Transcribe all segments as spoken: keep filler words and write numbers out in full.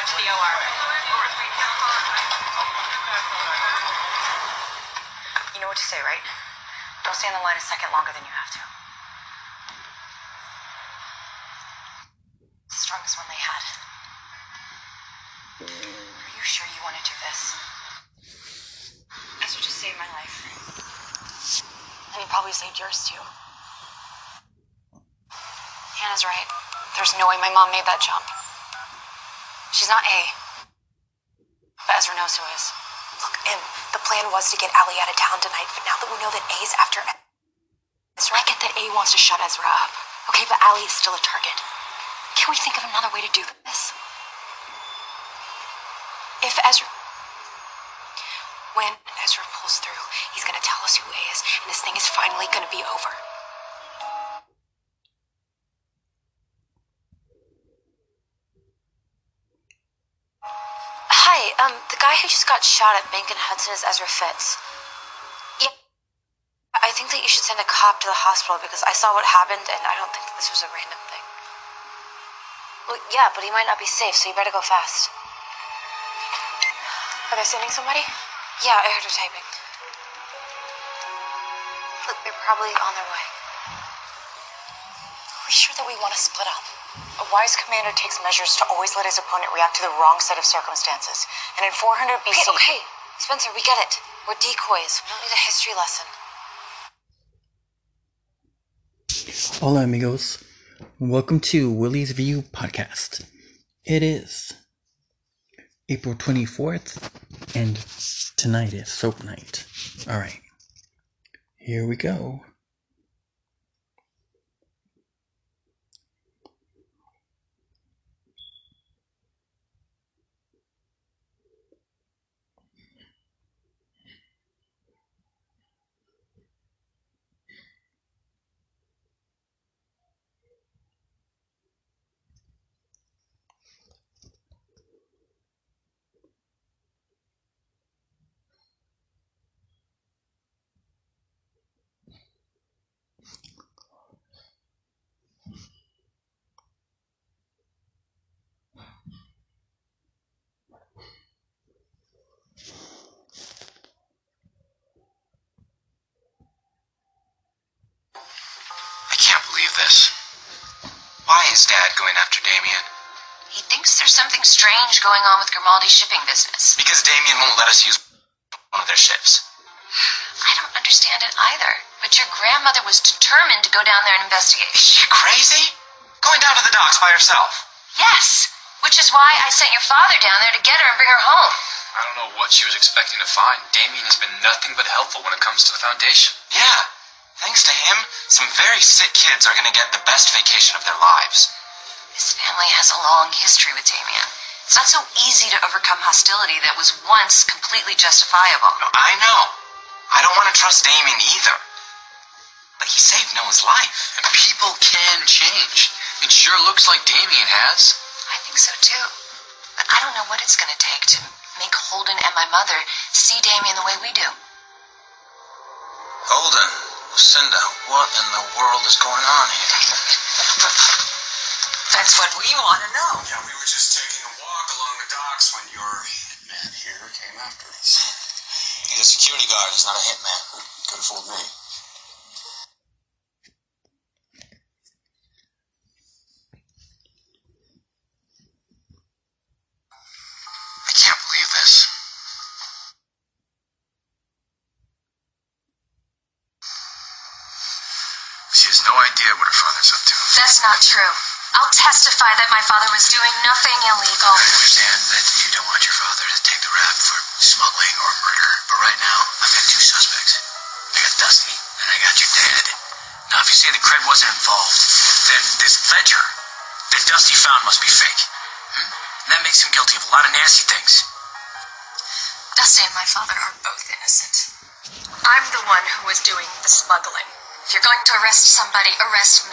the O R. You know what to say, right? Don't stay on the line a second longer than you have to. It's the strongest one they had. Are you sure you want to do this? Ezra just saved my life. And he probably saved yours too. Hannah's right. There's no way my mom made that jump. She's not A. But Ezra knows who is. Look, and the plan was to get Allie out of town tonight, but now that we know that A's after Ezra, I get that A wants to shut Ezra up. Okay, but Allie is still a target. Can we think of another way to do this? If Ezra... When Ezra pulls through, he's gonna tell us who A is, and this thing is finally gonna be over. Hi, um, the guy who just got shot at Bank and Hudson is Ezra Fitz. Yeah, I think that you should send a cop to the hospital because I saw what happened and I don't think that this was a random thing. Well, yeah, but he might not be safe, so you better go fast. Are they sending somebody? Yeah, I heard her typing. Look, they're probably on their way. Are we sure that we want to split up? A wise commander takes measures to always let his opponent react to the wrong set of circumstances. And in four hundred B C... Okay, okay. Spencer, we get it. We're decoys. We don't need a history lesson. Hola, amigos. Welcome to Willie's View Podcast. It is April twenty-fourth, and tonight is soap night. Alright, here we go. Why is Dad going after Damien? He thinks there's something strange going on with Grimaldi's shipping business. Because Damien won't let us use one of their ships. I don't understand it either. But your grandmother was determined to go down there and investigate. Is she crazy? Going down to the docks by herself? Yes, which is why I sent your father down there to get her and bring her home. I don't know what she was expecting to find. Damien has been nothing but helpful when it comes to the Foundation. Yeah. Thanks to him, some very sick kids are going to get the best vacation of their lives. This family has a long history with Damien. It's not so easy to overcome hostility that was once completely justifiable. No, I know. I don't want to trust Damien either. But he saved Noah's life. And people can change. It sure looks like Damien has. I think so too. But I don't know what it's going to take to make Holden and my mother see Damien the way we do. Holden, Lucinda, what in the world is going on here? That's what we want to know. Yeah, we were just taking a walk along the docks when your hitman here came after us. He's a security guard, he's not a hitman. Could have fooled me. I can't believe this. She has no idea what her father's up to. That's not true. I'll testify that my father was doing nothing illegal. I understand that you don't want your father to take the rap for smuggling or murder, but right now, I've got two suspects. I got Dusty, and I got your dad. Now, if you say the Cred wasn't involved, then this ledger that Dusty found must be fake. Hmm? And that makes him guilty of a lot of nasty things. Dusty and my father are both innocent. I'm the one who was doing the smuggling. If you're going to arrest somebody, arrest me.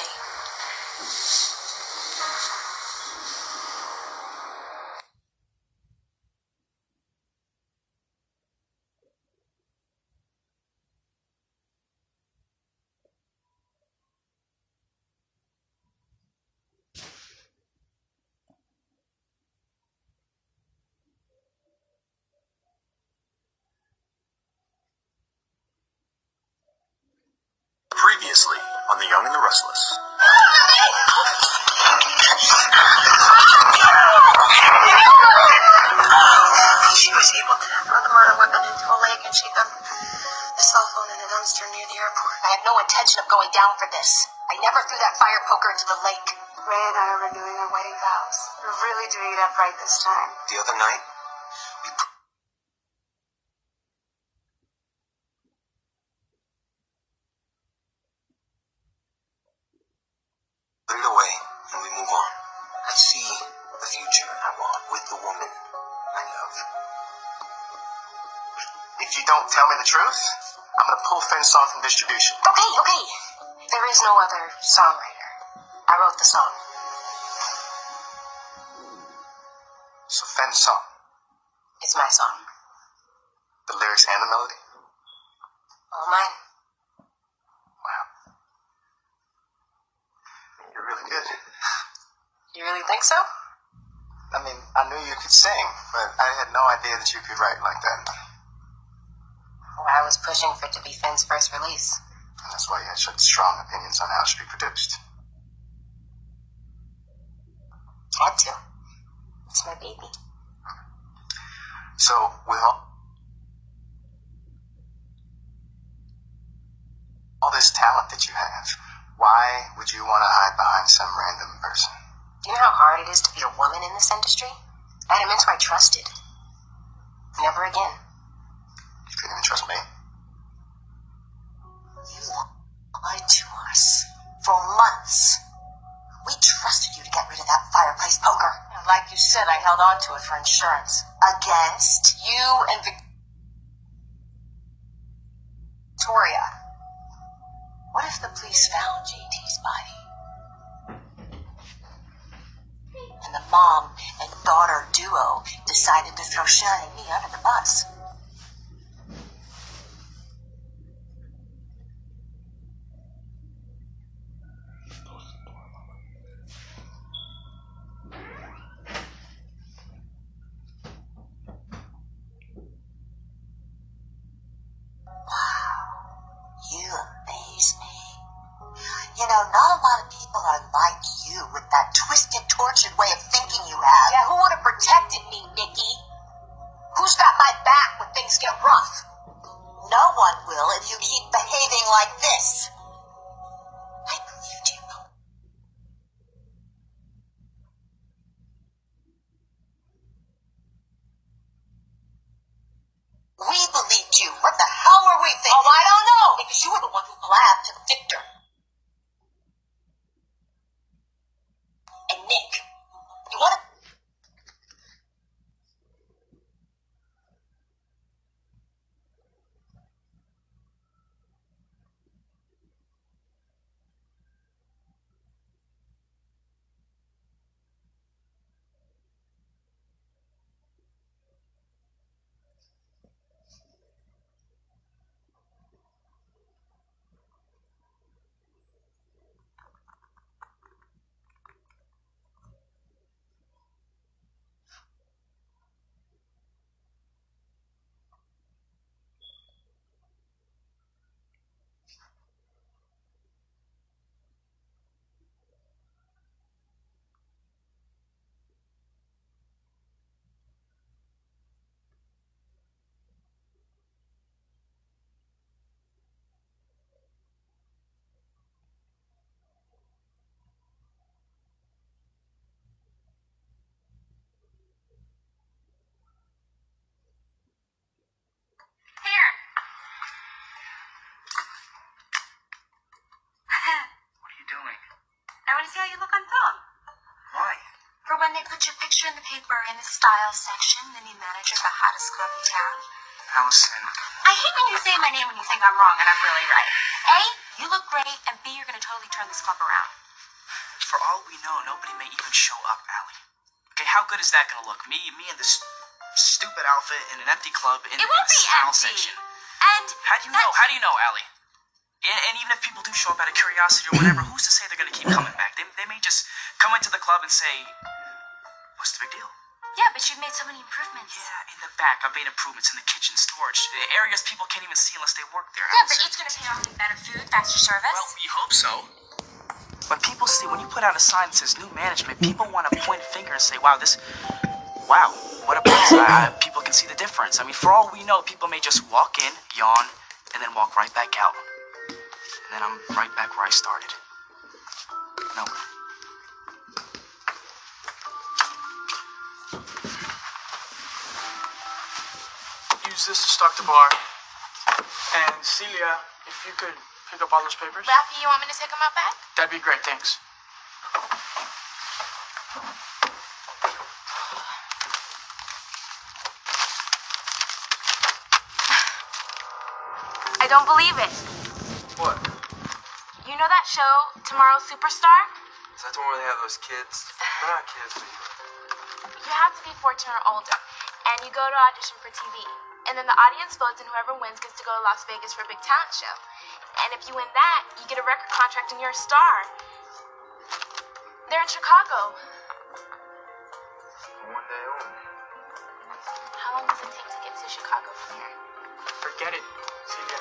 Previously on The Young and the Restless. She was able to throw the murder weapon into a lake, and she dumped the cell phone in a dumpster near the airport. I had no intention of going down for this. I never threw that fire poker into the lake. Ray and I are renewing our wedding vows. We're really doing it up right this time. The other night, we pr- put it away and we move on. I see the future I want with the woman I love. If you don't tell me the truth, I'm gonna pull Fence Song from distribution. Okay, okay. There is no other songwriter. I wrote the song. So Fence Song, It's my song. the lyrics and the melody. All mine. Wow. You're really good. You really think so? I mean, I knew you could sing, but I had no idea that you could write like that. Well, I was pushing for it to be Finn's first release. And that's why you had such strong opinions on how it should be produced. Had to. It's my baby. So, with all, all this talent that you have, why would you want to hide behind some random person? Do you know how hard it is to be a woman in this industry? I had a mentor I trusted. Never again. You couldn't even trust me. You lied to us for months. We trusted you to get rid of that fireplace poker. Like you said, I held on to it for insurance. Against you and Victoria. What if the police found J T's body? And the mom and daughter duo decided to throw Shani and me under the bus. You amaze me. You know, not a lot of people are like you with that twisted, tortured way of thinking you have. Yeah, who would have protected me, Nikki? Who's got my back when things get rough? No one will if you keep behaving like this. I believed you. We believed you. What the hell were we thinking? Oh, I don't know. Because you were the one who blabbed to Victor. And Nick. You want to... See how you look on film. Why? For when they put your picture in the paper in the style section, the new manager of the hottest club in town. Allison. I hate when you say my name when you think I'm wrong and I'm really right. A, you look great, and B, you're going to totally turn this club around. For all we know, nobody may even show up, Allie. Okay, how good is that gonna look? Me, me in this stupid outfit in an empty club in, It in won't the be style empty. section. And How do you know? How do you know, Allie? And, and even if people do show up out of curiosity or whatever, who's to say they're gonna keep coming back? They, they may just come into the club and say, "What's the big deal? Yeah, but you've made so many improvements. Yeah, in the back, I've made improvements in the kitchen storage. The areas people can't even see unless they work there. Yeah, but it's gonna pay off in better food, faster service. Well, we hope so. When people see, when you put out a sign that says new management, people want to point a finger and say, wow, this, wow, what a place. I, I, people can see the difference. I mean, for all we know, people may just walk in, yawn, and then walk right back out. And then I'm right back where I started. No. Use this to stock the bar. And Celia, if you could pick up all those papers. Ralphie, you want me to take them out back? That'd be great, thanks. I don't believe it. What? You know that show, Tomorrow's Superstar? Is that the one where they have those kids? They're not kids, but You have to be fourteen or older, and you go to audition for T V. And then the audience votes, and whoever wins gets to go to Las Vegas for a big talent show. And if you win that, you get a record contract and you're a star. They're in Chicago. one day only. How long does it take to get to Chicago from here? Forget it, Celia.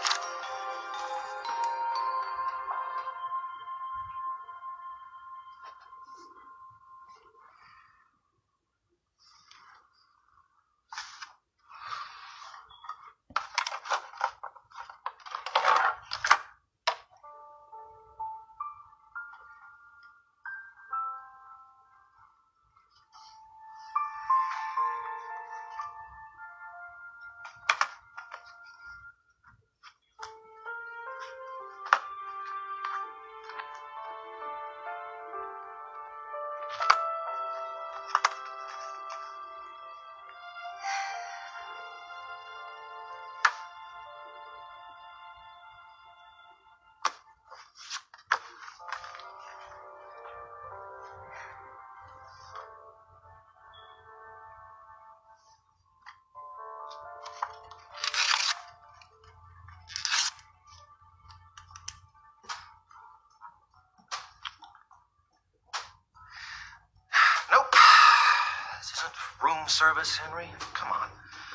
Nope. This isn't room service, Henry. Come on.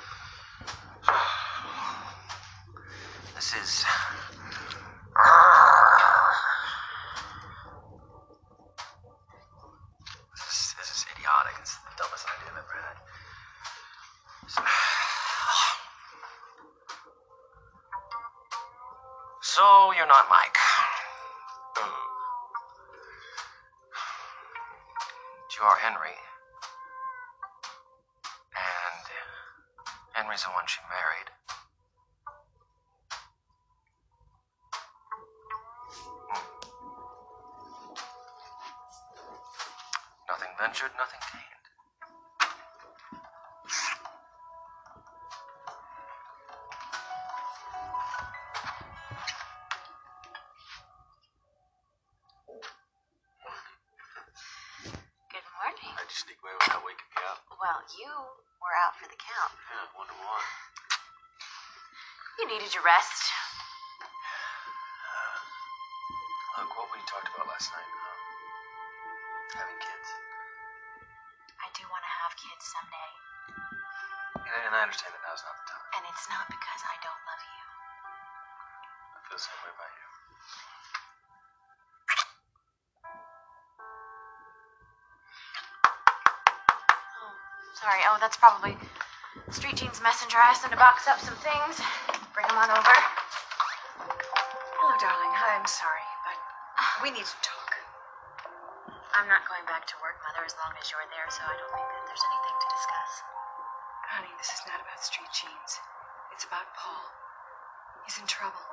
This is... This is, this is idiotic. It's the dumbest idea I've ever had. So, you're not Mike. Hmm. You are Henry. And Henry's the one she married. Hmm. Nothing ventured, nothing gained. Good morning. How'd you sneak away without waking me up? Well, you were out for the count. Yeah, I wonder why. You needed your rest. Look, what we talked about last night, um, having kids. I do want to have kids someday. Yeah, and I understand that now's not the time. And it's not because I don't love you. I feel the same way about you. Sorry, oh, that's probably Street Jeans Messenger. I asked him to box up some things. Bring them on over. Hello, darling. I'm sorry, but we need to talk. I'm not going back to work, Mother, as long as you're there, so I don't think that there's anything to discuss. Honey, this is not about Street Jeans. It's about Paul. He's in trouble.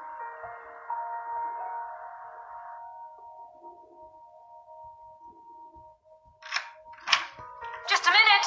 Just a minute!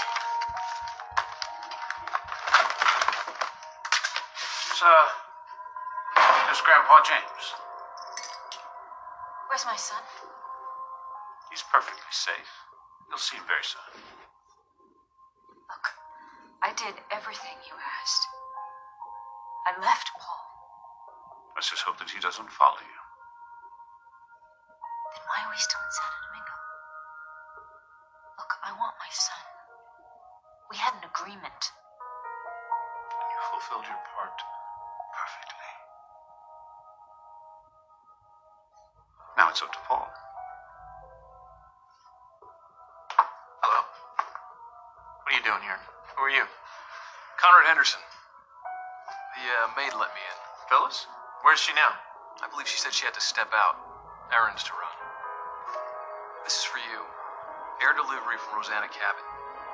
Sir, this is Grandpa James. Where's my son? He's perfectly safe. You'll see him very soon. Look, I did everything you asked. I left Paul. Let's just hope that he doesn't follow you. Then why are we still in Santo Domingo? Look, I want my son. We had an agreement. You fulfilled your part perfectly. Now it's up to Paul. Hello? What are you doing here? Who are you? Conrad Henderson. The uh, maid let me in. Phyllis? Where's she now? I believe she said she had to step out. Errands to run. This is for you. Air delivery from Rosanna Cabot.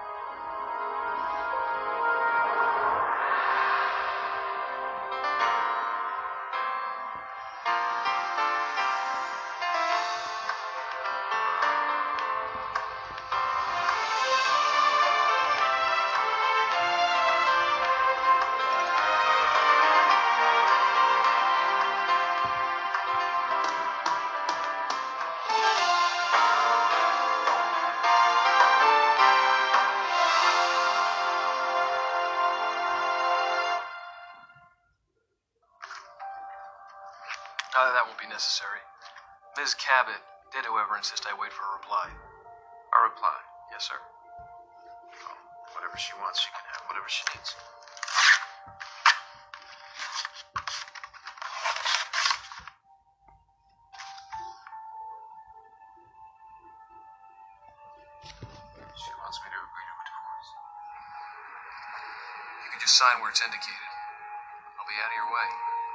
Uh, that won't be necessary. Miz Cabot did, however, insist I wait for a reply. A reply? Yes, sir. Well, whatever she wants, she can have whatever she needs. She wants me to agree to a divorce. You can just sign where it's indicated. I'll be out of your way.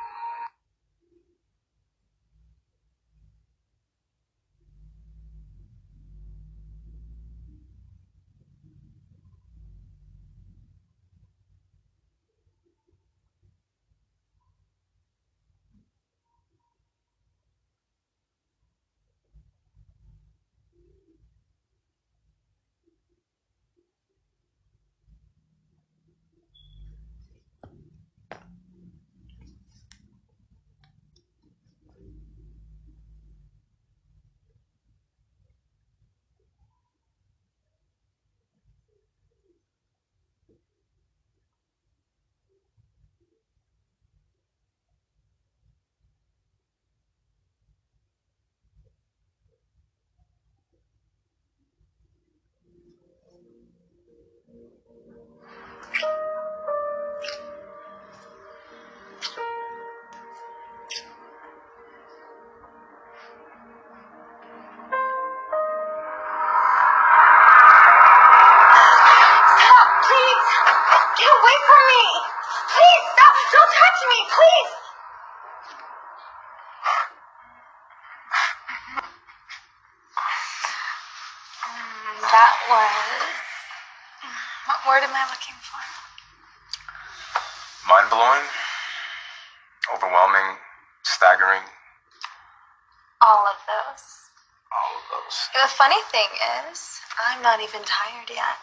That was... What word am I looking for? Mind-blowing, overwhelming, staggering. All of those. All of those. The funny thing is, I'm not even tired yet.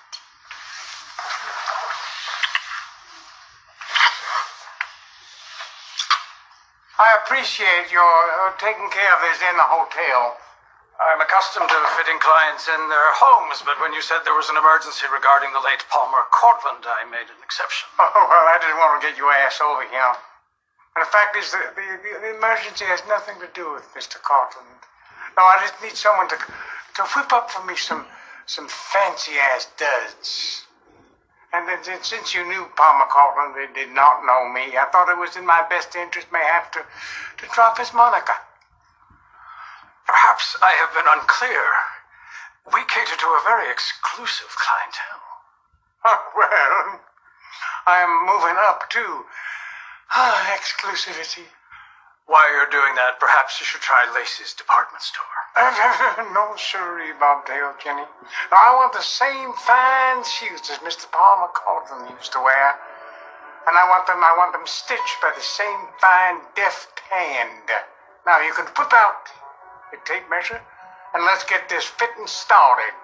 I appreciate your uh, taking care of this in the hotel. I'm accustomed to fitting clients in their homes, but when you said there was an emergency regarding the late Palmer Cortland, I made an exception. Oh, well, I didn't want to get your ass over here. And the fact is, the, the, the emergency has nothing to do with Mister Cortland. No, I just need someone to to whip up for me some some fancy-ass duds. And then, since you knew Palmer Cortland and did not know me, I thought it was in my best interest, mayhap, to, to drop his moniker. Perhaps I have been unclear. We cater to a very exclusive clientele. Oh, well, I'm moving up, too. Ah, exclusivity. While you're doing that, perhaps you should try Lacey's department store. No, sirree, Bobtail, Kenny. No, I want the same fine shoes as Mister Palmer Cortland used to wear. And I want them, I want them stitched by the same fine, deft hand. Now, you can whip out a tape measure, and let's get this fitting started.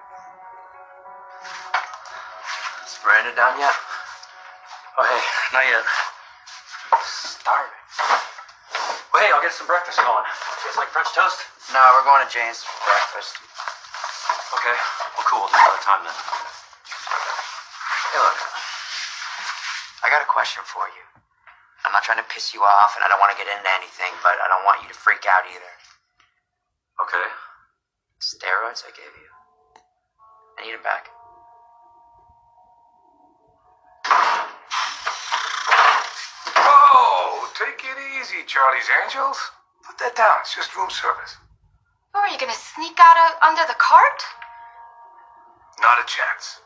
Is Brandon down yet? Oh, hey, not yet. Starving. Well, hey, I'll get some breakfast going. Tastes like French toast? No, we're going to Jane's for breakfast. Okay, well, cool. We'll do another time then. Hey, look. I got a question for you. I'm not trying to piss you off, and I don't want to get into anything, but I don't want you to freak out either. Okay. Steroids I gave you. I need them back. easy, Charlie's Angels. Put that down. It's just room service. Oh, are you gonna sneak out of, under the cart? Not a chance.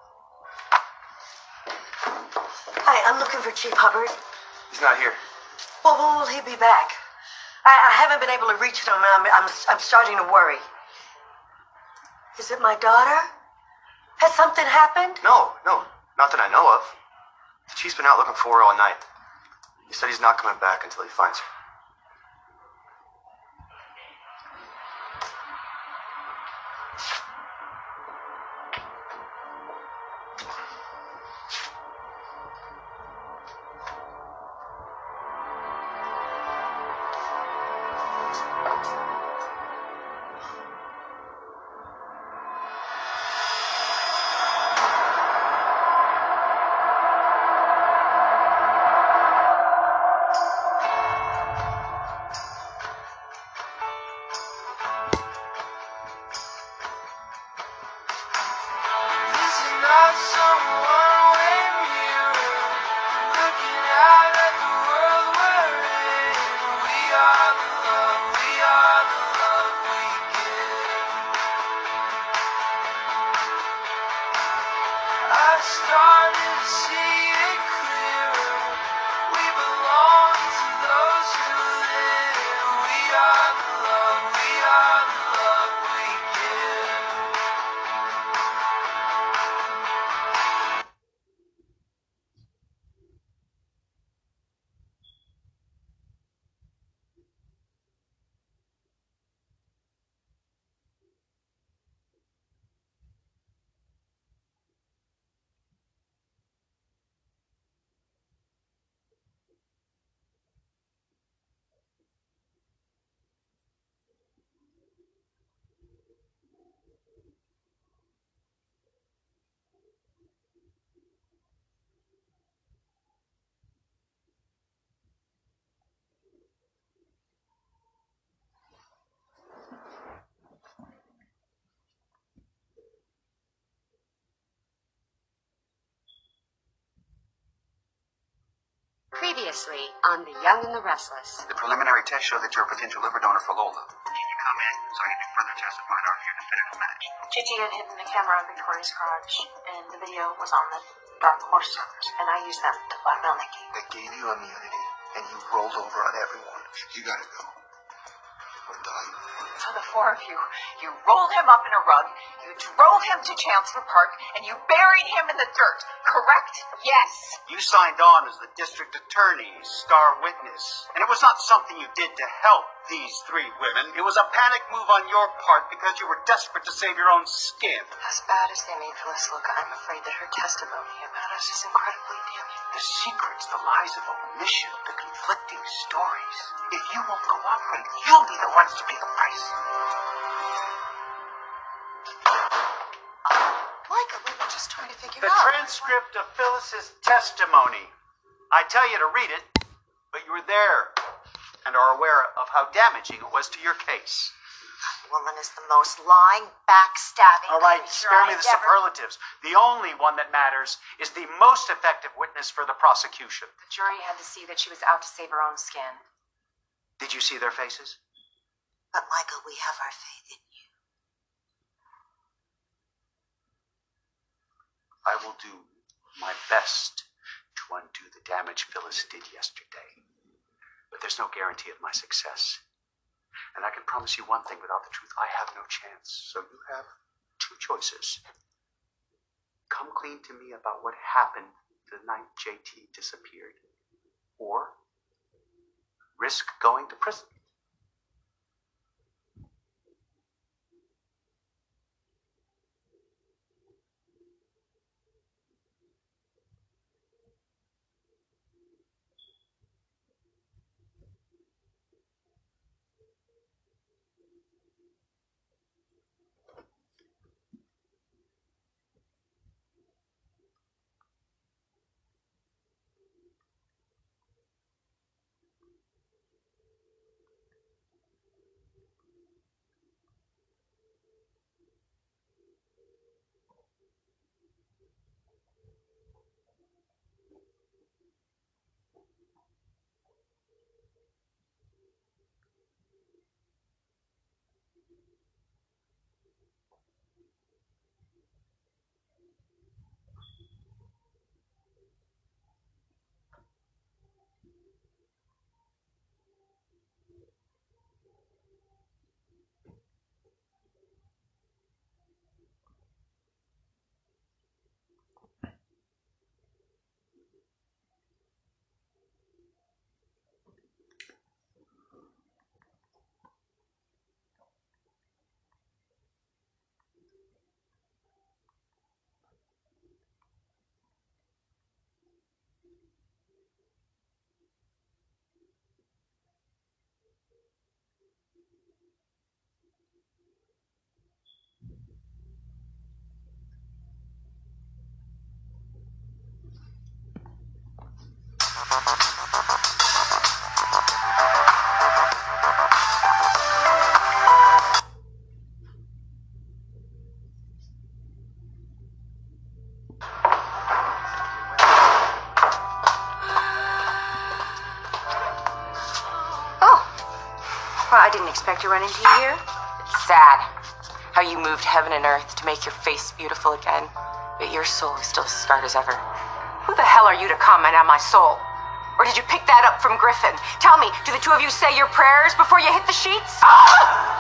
Hi, I'm looking for Chief Hubbard. He's not here. Well, when will he be back? I, I haven't been able to reach him. I'm, I'm, I'm starting to worry. Is it my daughter? Has something happened? No, no, not that I know of. The chief's been out looking for her all night. He said he's not coming back until he finds her. Previously on The Young and the Restless. The preliminary tests show that you're a potential liver donor for Lola. Can you come in so I can do further tests and find out if you're a definitive match? Gigi had hidden the camera on Victoria's garage, and the video was on the Dark Horse servers, and I used them to blackmail Nikki. They gave you immunity, and you rolled over on everyone. You gotta go. Or die. So the four of you, you rolled him up in a rug, you drove him to Chancellor Park, and you buried him in the dirt, correct? Yes. You signed on as the district attorney's star witness. And it was not something you did to help these three women. It was a panic move on your part because you were desperate to save your own skin. As bad as they made Phyllis look, I'm afraid that her testimony about us is incredibly damning. The secrets, the lies of omission, the conflicting stories. If you won't cooperate, you'll be the ones to pay the price. Michael, we were just trying to figure The out. transcript of Phyllis's testimony. I tell you to read it, but you were there and are aware of how damaging it was to your case. That woman is the most lying, backstabbing. All right, creature spare me I've the ever- superlatives. The only one that matters is the most effective witness for the prosecution. The jury had to see that she was out to save her own skin. Did you see their faces? But Michael, we have our faith in you. I will do my best to undo the damage Phyllis did yesterday. But there's no guarantee of my success. And I can promise you one thing, without the truth, I have no chance. So you have two choices. Come clean to me about what happened the night J T disappeared. Or risk going to prison. Well, I didn't expect to run into you here. It's sad how you moved heaven and earth to make your face beautiful again, but your soul is still as scarred as ever. Who the hell are you to comment on my soul? Or did you pick that up from Griffin? Tell me, do the two of you say your prayers before you hit the sheets? Ah!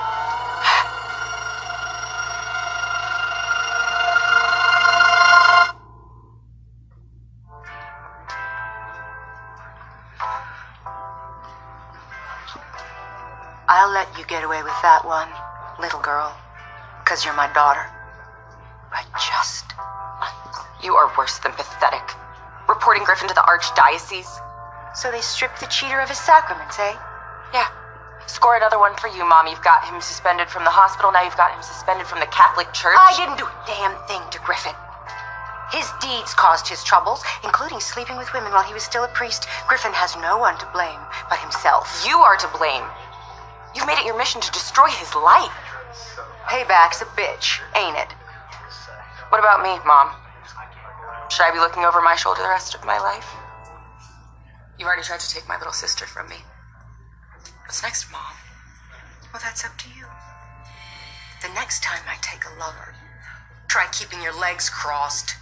I'll let you get away with that one, little girl, because you're my daughter. But just... You are worse than pathetic. Reporting Griffin to the Archdiocese. So they stripped the cheater of his sacraments, eh? Yeah. Score another one for you, Mom. You've got him suspended from the hospital, now you've got him suspended from the Catholic Church. I didn't do a damn thing to Griffin. His deeds caused his troubles, including sleeping with women while he was still a priest. Griffin has no one to blame but himself. You are to blame. You've made it your mission to destroy his life. Payback's a bitch, ain't it? What about me, Mom? Should I be looking over my shoulder the rest of my life? You already tried to take my little sister from me. What's next, Mom? Well, that's up to you. The next time I take a lover, try keeping your legs crossed.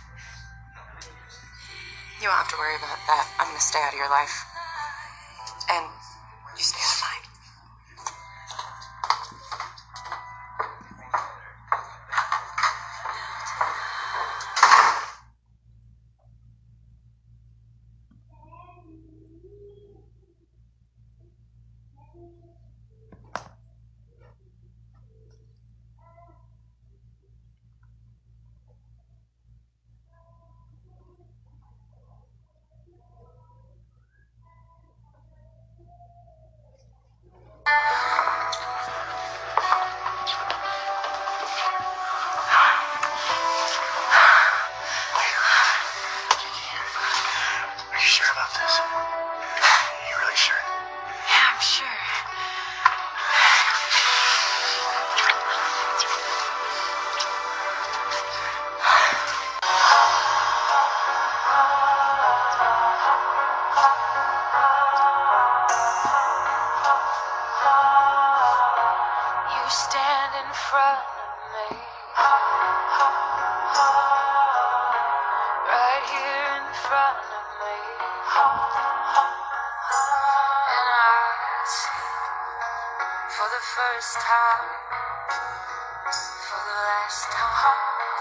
You won't have to worry about that. I'm gonna stay out of your life. And you stay out of mine. First time, for the last time,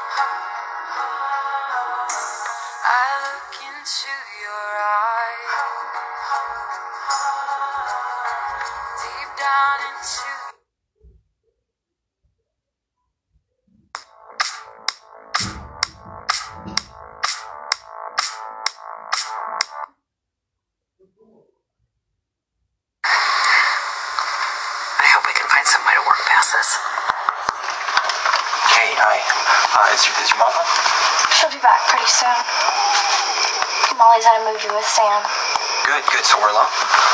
I look into your eyes, deep down into some way to work past this. Hey, hi. Uh, is, your, is your mom home? She'll be back pretty soon. Molly's at a movie with Sam. Good, good. So we're alone?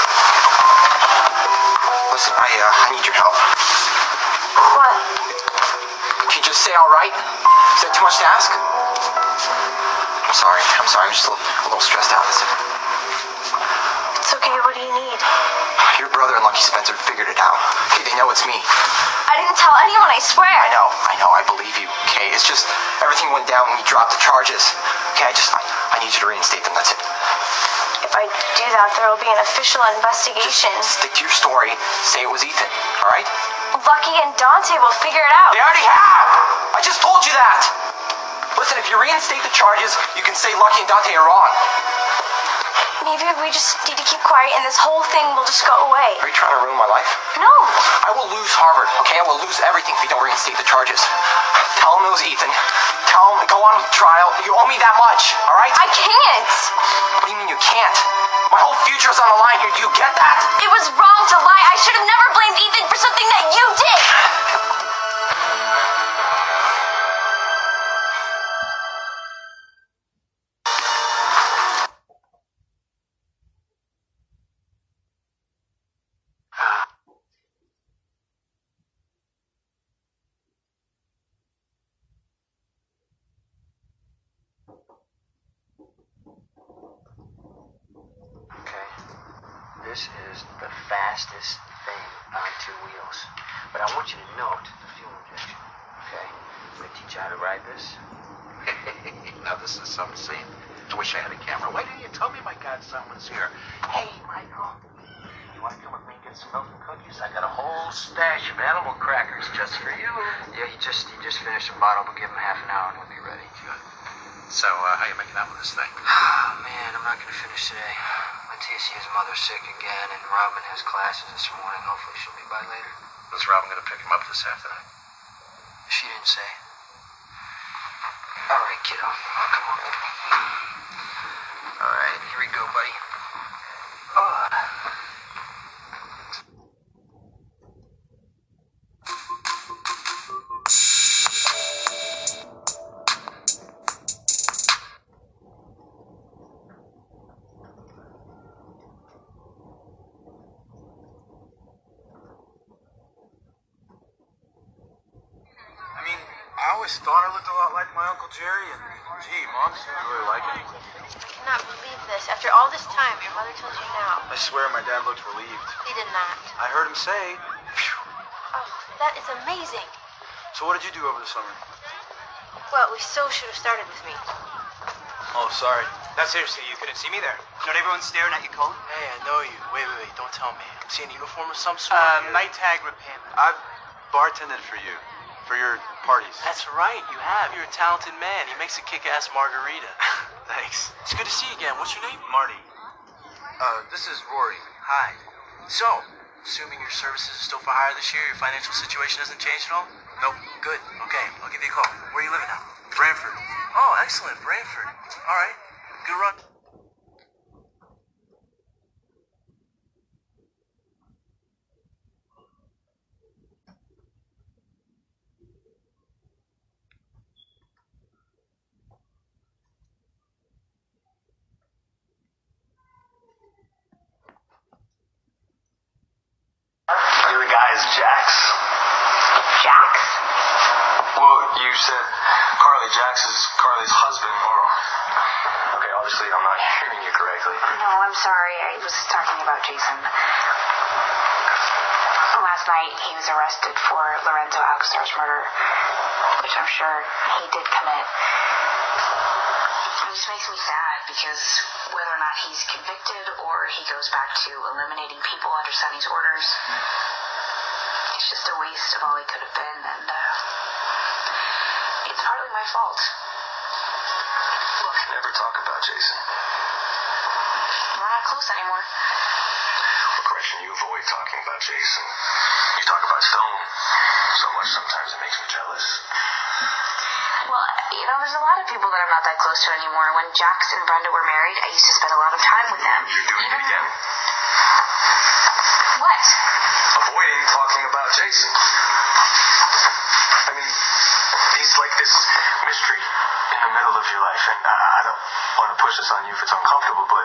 Listen, I, uh, I need your help. What? Can you just say all right? Is that too much to ask? I'm sorry. I'm sorry. I'm just a little, a little stressed out. Listen. It's okay. What do you need? Your brother and Lucky Spencer figured it out. Okay, they know it's me. I didn't tell anyone, I swear. I know, I know, I believe you, okay? It's just everything went down when you dropped the charges. Okay, I just, I, I need you to reinstate them, that's it. If I do that, there will be an official investigation. Just stick to your story, say it was Ethan, all right? Lucky and Dante will figure it out. They already have! I just told you that! Listen, if you reinstate the charges, you can say Lucky and Dante are wrong. Maybe we just need to keep quiet and this whole thing will just go away. Are you trying to ruin my life? No. I will lose Harvard, okay? I will lose everything if you don't reinstate the charges. Tell him it was Ethan. Tell him, go on with the trial. You owe me that much, all right? I can't. What do you mean you can't? My whole future's on the line here. Do you get that? It was wrong to lie. I should have never blamed Ethan for something that you did. This is the fastest fame on two wheels. But I want you to note the fuel injection, okay? I'm gonna teach you how to ride this. Now this is some scene. I wish I had a camera. Why didn't you tell me my godson was here? Hey, Michael, you want to come with me and get some milk and cookies? I got a whole stash of animal crackers just for you. Yeah, he just he just finished a bottle. We'll give him half an hour and he'll be ready. Good. So, uh, how you making out with this thing? Oh, man, I'm not gonna finish today. Leticia's mother's sick again, and Robin has classes this morning. Hopefully she'll be by later. Was Robin gonna pick him up this afternoon? She didn't say. All right, kiddo. Come on. All right, here we go, buddy. Oh. I always thought I looked a lot like my Uncle Jerry, and gee, Mom seemed to really like it. I cannot believe this. After all this time, your mother tells you now. I swear my dad looked relieved. He did not. I heard him say. Oh, that is amazing. So what did you do over the summer? Well, we so should have started with me. Oh, sorry. Now seriously, you couldn't see me there. Not everyone's staring at you, Colin. Hey, I know you. Wait, wait, wait. Don't tell me. I'm seeing a uniform of some sort. Uh, night tag repairman. I've bartended for you. For your parties. That's right, you have. You're a talented man. He makes a kick-ass margarita. Thanks. It's good to see you again. What's your name? Marty. Uh, this is Rory. Hi. So, assuming your services are still for hire this year, your financial situation hasn't changed at all? Nope. Good. Okay, I'll give you a call. Where are you living now? Brantford. Oh, excellent. Brantford. All right. Good run. You're the guy's Jax? Jax? Well, you said Carly Jax is Carly's husband, or... Okay, obviously I'm not hearing you correctly. No, I'm sorry. I was talking about Jason. Last night, he was arrested for Lorenzo Alcazar's murder, which I'm sure he did commit. It just makes me sad because whether or not he's convicted or he goes back to eliminating people under Sonny's orders, it's just a waste of all he could have been, and uh, it's partly my fault. Look, never talk about Jason. We're not close anymore. Well, correction, you avoid talking about Jason. You talk about Stone so much sometimes it makes me jealous. Well, you know, there's a lot of people that I'm not that close to anymore. When Jax and Brenda were married, I used to spend a lot of time with them. You're doing it again. What? Avoiding talking about Jason. I mean, he's like this mystery in the middle of your life, and I, I don't want to push this on you if it's uncomfortable, but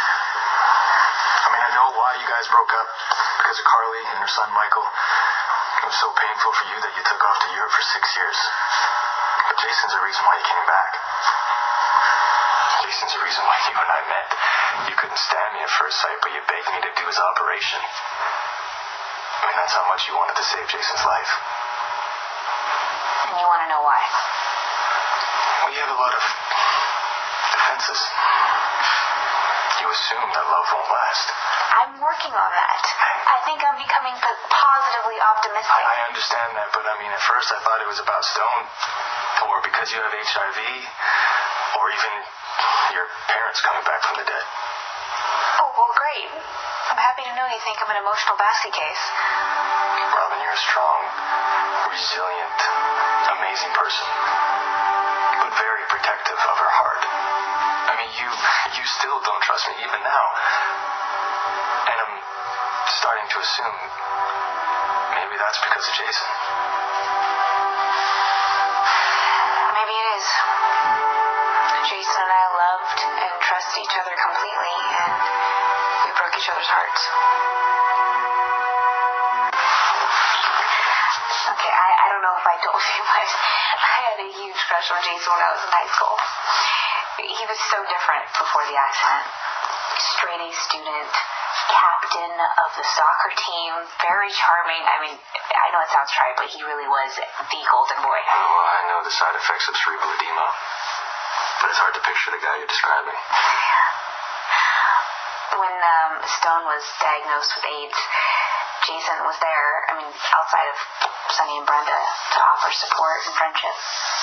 I mean, I know why you guys broke up, because of Carly and her son Michael. It was so painful for you that you took off to Europe for six years. But Jason's the reason why you came back. Jason's the reason why you and I met. You couldn't stand me at first sight, but you begged me to do his operation. I mean, that's how much you wanted to save Jason's life. And you want to know why? Well, you have a lot of defenses. You assume that love won't last. I'm working on that. I think I'm becoming po- positively optimistic. I, I understand that, but I mean, at first I thought it was about Stone, or because you have H I V, or even your parents coming back from the dead. Oh, well, great. I'm happy to know you think I'm an emotional basket case. Robin, you're a strong, resilient, amazing person, but very protective of her heart. I mean, you you still don't trust me even now. And I'm starting to assume maybe that's because of Jason. Maybe it is. Jason and I loved and trusted each other completely, and we broke each other's hearts. Okay, I, I don't know if I told you, but I had a huge crush on Jason when I was in high school. He was so different before the accident. Straight A student, captain of the soccer team, very charming. I mean, I know it sounds trite, but he really was the golden boy. Well, I know the side effects of cerebral edema, but it's hard to picture the guy you're describing. When um, Stone was diagnosed with AIDS, Jason was there, I mean, outside of Sonny and Brenda, to offer support and friendship.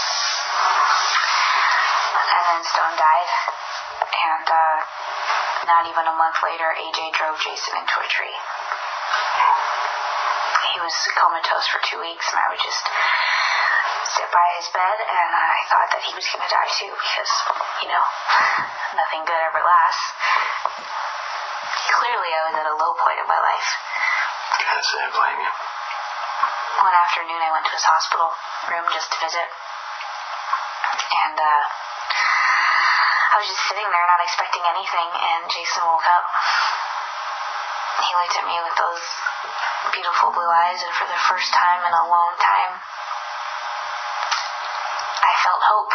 And then Stone died, and uh, not even a month later, A J drove Jason into a tree. He was comatose for two weeks, and I would just sit by his bed, and I thought that he was going to die too, because, you know, nothing good ever lasts. Clearly, I was at a low point in my life. Can't say I blame you. One afternoon, I went to his hospital room just to visit, and uh, I was just sitting there not expecting anything, and Jason woke up. He looked at me with those beautiful blue eyes, and for the first time in a long time, I felt hope.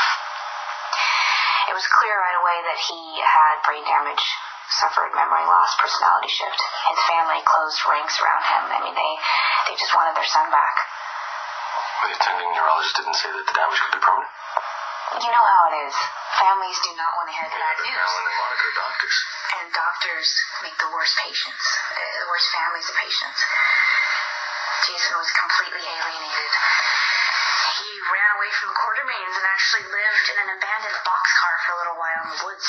It was clear right away that he had brain damage, suffered memory loss, personality shift. His family closed ranks around him. I mean, they, they just wanted their son back. The attending neurologist didn't say that the damage could be permanent? You know how it is. Families do not want to hear the bad news. Now, when they monitor doctors. And doctors make the worst patients, uh, the worst families of patients. Jason was completely alienated. He ran away from the Quartermains and actually lived in an abandoned boxcar for a little while in the woods.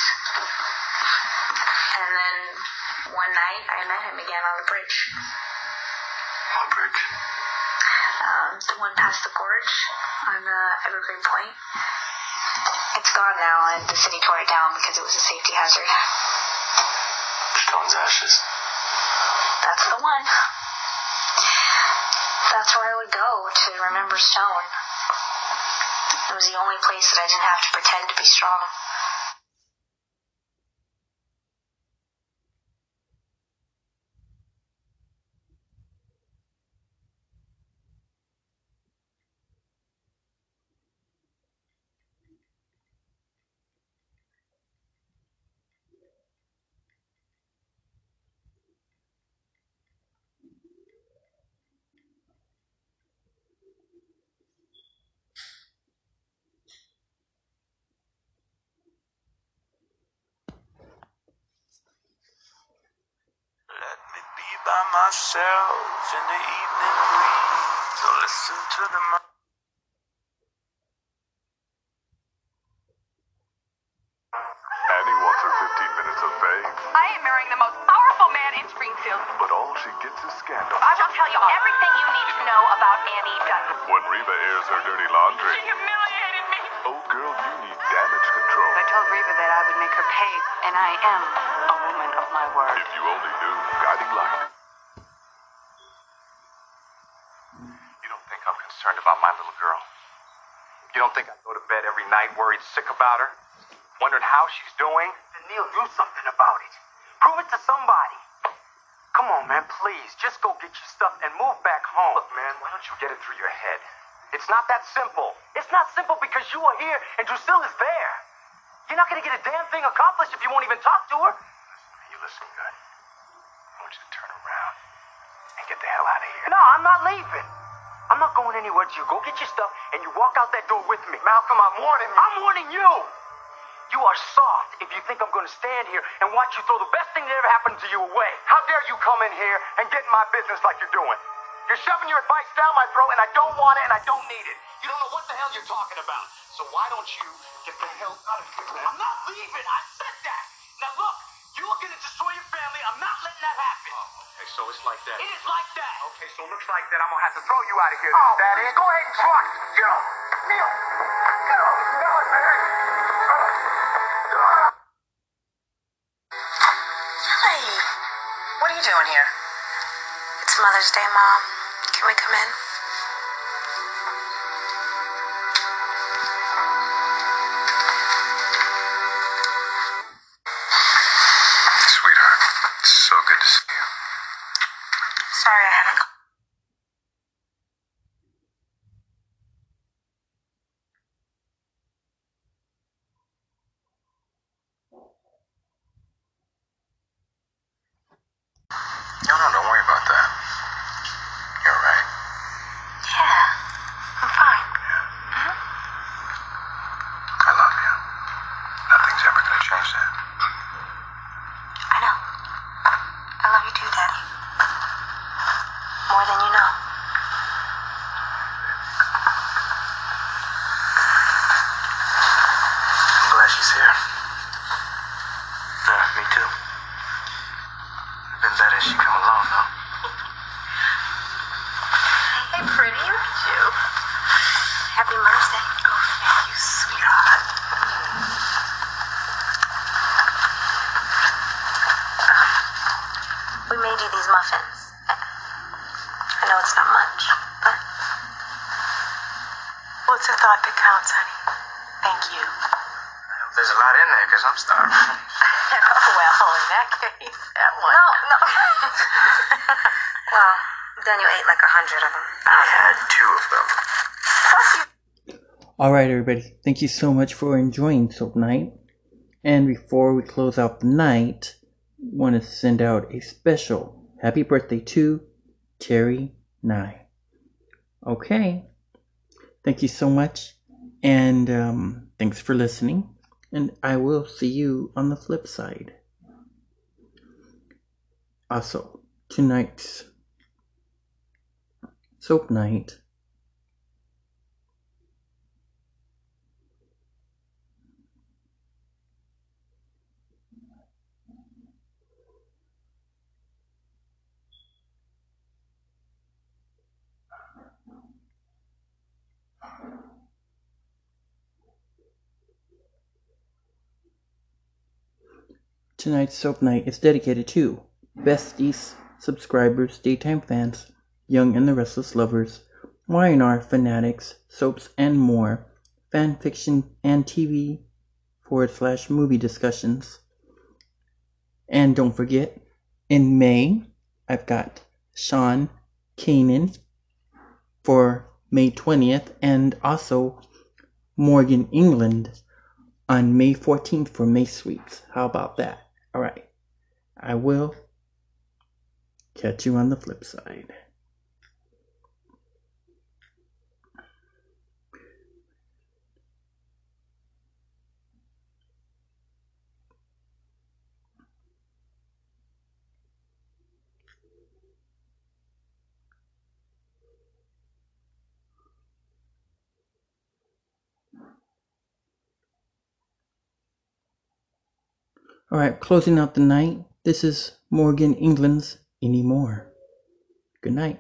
And then one night, I met him again on the bridge. What bridge? Um, the one past the gorge on uh, Evergreen Point. It's gone now, and the city tore it down because it was a safety hazard. Stone's ashes. That's the one. That's where I would go to remember Stone. It was the only place that I didn't have to pretend to be strong. By myself in the evening breeze, so listen to the mo- Annie wants her fifteen minutes of fame, I am marrying the most powerful man in Springfield. but all she gets is scandal. I will tell you everything you need to know about Annie Dutton. When Reva airs her dirty laundry, She humiliated me. oh girl, you need damage control. I told Reva that I would make her pay, and I am a woman of my word. If you only knew, Guiding Light. You don't think I'm concerned about my little girl? You don't think I go to bed every night worried sick about her? Wondering how she's doing? Then Neil, do something about it. Prove it to somebody. Come on, man, please. Just go get your stuff and move back home. Look, man, why don't you get it through your head? It's not that simple. It's not simple because you are here and Drusilla is there. You're not going to get a damn thing accomplished if you won't even talk to her. Listen, you listen good. I want you to turn around and get the hell out of here. No, I'm not leaving. I'm not going anywhere with you. Go get your stuff and you walk out that door with me. Malcolm, I'm warning you. I'm warning you. You are soft if you think I'm going to stand here and watch you throw the best thing that ever happened to you away. How dare you come in here and get in my business like you're doing? You're shoving your advice down my throat, and I don't want it, and I don't need it. You don't know what the hell you're talking about. So why don't you get the hell out of here, man? I'm not leaving. I said that. Now look, you are going to destroy your family. I'm not letting that happen. Oh, okay, so it's like that. It is like that. Okay, so it looks like that I'm going to have to throw you out of here. Oh, that is. Go ahead and try. Get up. Neil. Get up. Get up, man. Hi. What are you doing here? It's Mother's Day, Mom. Can we come in? Sweetheart, it's so good to see you. Sorry I haven't called. glad she's here. Yeah, me too. It'd been better if she come along, though. Hey, pretty, look at you. Happy Mother's Day. Oh, thank you, sweetheart. Um, we made you these muffins. I know it's not much, but... What's a thought that counts, honey? Thank you. There's a lot in there, because I'm starving. Well, in that case, that one. No, no. Well, Daniel ate like a hundred of them. I had two of them. Alright, everybody. Thank you so much for enjoying Soap Night. And before we close out the night, I want to send out a special happy birthday to Terry Nye. Okay. Thank you so much. And um, thanks for listening. And I will see you on the flip side. Also, tonight's Soap Night Tonight's Soap Night is dedicated to besties, subscribers, daytime fans, Young and the Restless lovers, Y and R fanatics, soaps and more, fan fiction and T V forward slash movie discussions. And don't forget, in May, I've got Sean Kanan for May twentieth and also Morgan England on May fourteenth for May Sweeps. How about that? Alright, I will catch you on the flip side. Alright, closing out the night, this is Morgan England's Anymore. Good night.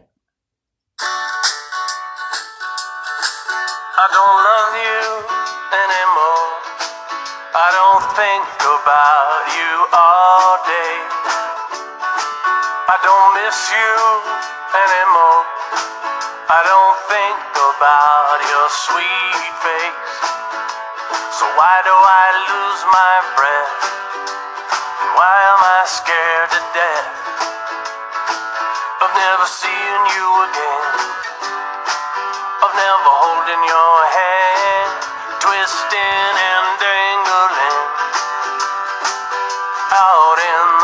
I don't love you anymore. I don't think about you all day. I don't miss you anymore. I don't think about your sweet face. So why do I lose my breath? Why am I scared to death of never seeing you again, of never holding your hand, twisting and dangling out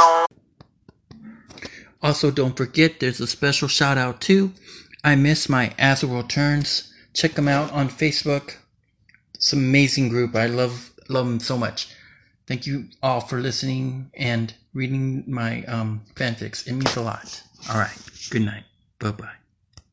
in the... Also, don't forget, there's a special shout out to I Miss My Azrael Turns. Check them out on Facebook. It's an amazing group. I love, love them so much. Thank you all for listening and reading my um, fanfics. It means a lot. All right. Good night. Bye-bye.